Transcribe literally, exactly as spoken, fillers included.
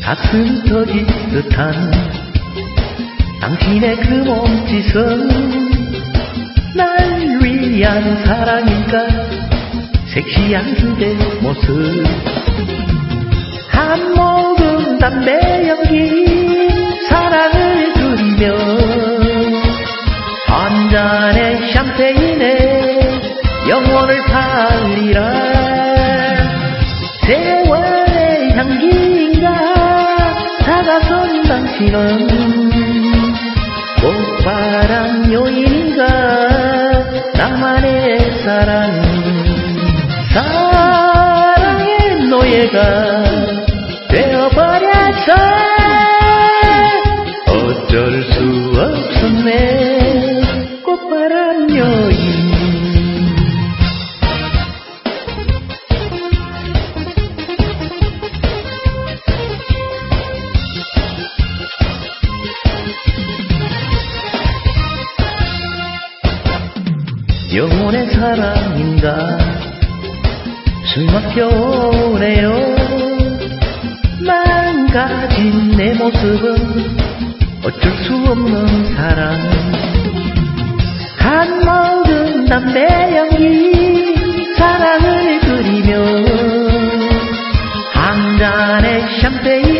가슴 터질 듯한 당신의 그 몸짓은 날 위한 사랑일까. 섹시한 그대 모습, 한 모금 담배 연기 사랑을 그리며 한 잔의 샴페인에 영혼을 팔리라. 세월의 향기인가 다가선 당신은 꽃바람 요인인가 나만의 사랑. 사랑의 노예가 되어버렸어. 어쩔 수 없었네 꽃바람 여인. 영혼의 사랑인가 숨 막혀오네요. 망가진 내 모습은 어쩔 수 없는 사랑. 한 모금 담배 연기 사랑을 그리며 한 잔의 샴페인